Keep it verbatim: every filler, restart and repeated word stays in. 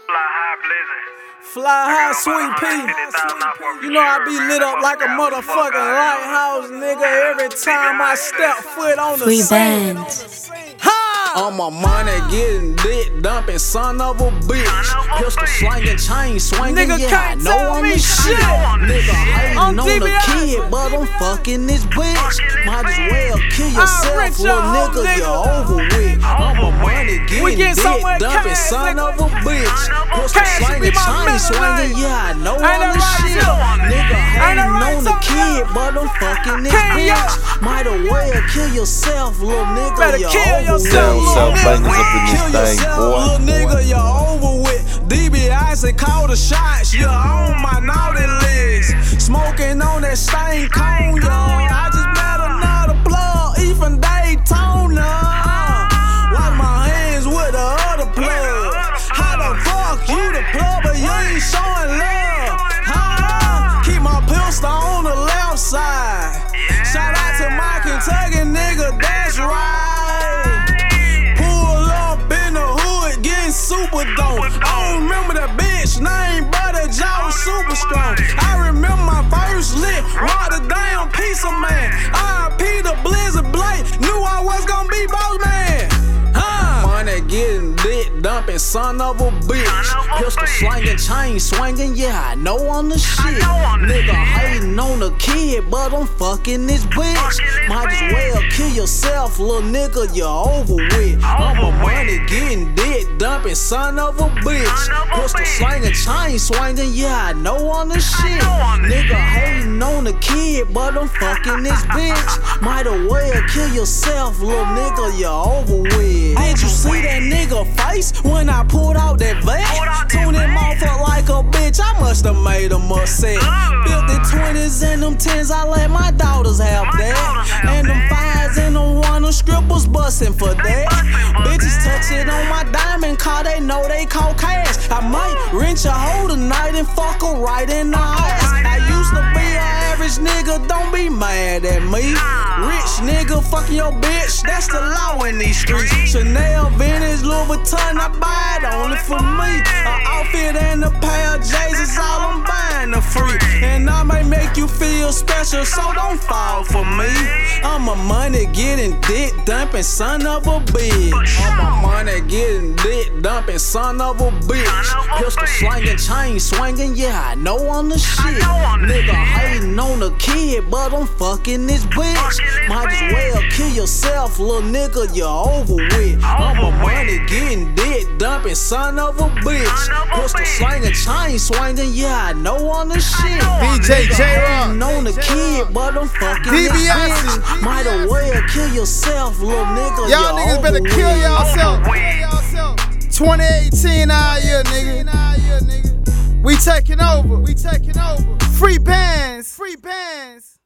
Fly high, sweet pea. You know I be lit up like a motherfucking lighthouse, nigga, every time I step foot on the Free scene. bands. All my money getting lit, dumping son of a bitch. Pistol slanging, chain swinging, Nigga yeah, I can't know tell I'm me the shit. shit. Nigga hating On on D the B I. kid, but I'm fucking this bitch. Might as well kill yourself, rich little your hoe, nigga, nigga. you're over with. All my money We getting get so lit, much dumping cash, son nigga. of a bitch. Pistol Cash should be slanging, my chain middle swinging, name. yeah, I know Ain't I'm that the right, shit. too? Nigga Ain't that hating right, on the too, kid, yeah? but I'm fucking this King, yo. bitch. Might as well kill yourself, little nigga, Better you're kill over yourself, with. Down little south nigga. bangers up in Kill this thing, yourself, boy. little nigga, you're over with. D B I say call the shots, you're on my naughty list. Smoking on that stain cone, yo. I just met another plug, even Daytona. Wash my hands with the other plug. How the fuck you the plug, but you ain't showing love? Huh? Keep my pistol on the left side. Shout out to my Kentucky nigga, that's right. Pull up in the hood, getting super dope. I don't remember that bitch name, but the jaw was super strong. I remember my first lick, rock the damn piece of man. R I P the Blizzard Blade, knew I was gonna be boss man. Huh? Money getting lit, dumping son of a bitch. Pistol slanging, chain swinging, yeah, I know I'm the shit. Nigga hating on the kid, but I'm fucking this bitch. Might as well kill yourself, little nigga, you're over with. All my money getting lit, dumping son of a bitch. Pistol slanging, chain swinging, yeah, I know I'm the shit. Nigga hating on the kid, but I'm fucking this bitch. Might as well kill yourself, little nigga, you're over with. Did you see that nigga face when I pulled out that vet? Tune him off up like a bitch, I must've made him upset. fifty twenties and them tens, I let my daughters have that. And them fives and them one, them strippers bustin' for that. Bitches touch it on my diamond car, they know they call cash. I might wrench a hoe tonight and fuck her right in the ass. I used to be an average nigga, don't be mad at me. Rich nigga fucking your bitch, that's the law in these streets. Chanel, vintage, Louis Vuitton, I buy it only for me. An outfit and a pair of J's is all I'm buying for free. And I might make you feel special, so don't fall for me. I'm a money getting dick dumping son of a bitch. I'm a money getting dick dumping son of a bitch. Pistol slanging, chain swinging, yeah, I know I'm the shit. Nigga hating on the kid, but I'm fucking this bitch. Might as well kill yourself, little nigga, you're over with. I'm a money getting dick dumping son of a bitch. Pistol slanging, chain swinging, yeah, I know I'm the shit. D J J-Rock. Hating on the kid, but I'm fucking D this B I. bitch. Might as well kill yourself, little nigga, Y'all you're niggas better over kill with. yourself. twenty eighteen out here, nigga. We taking over. We taking over. Free bands. Free bands.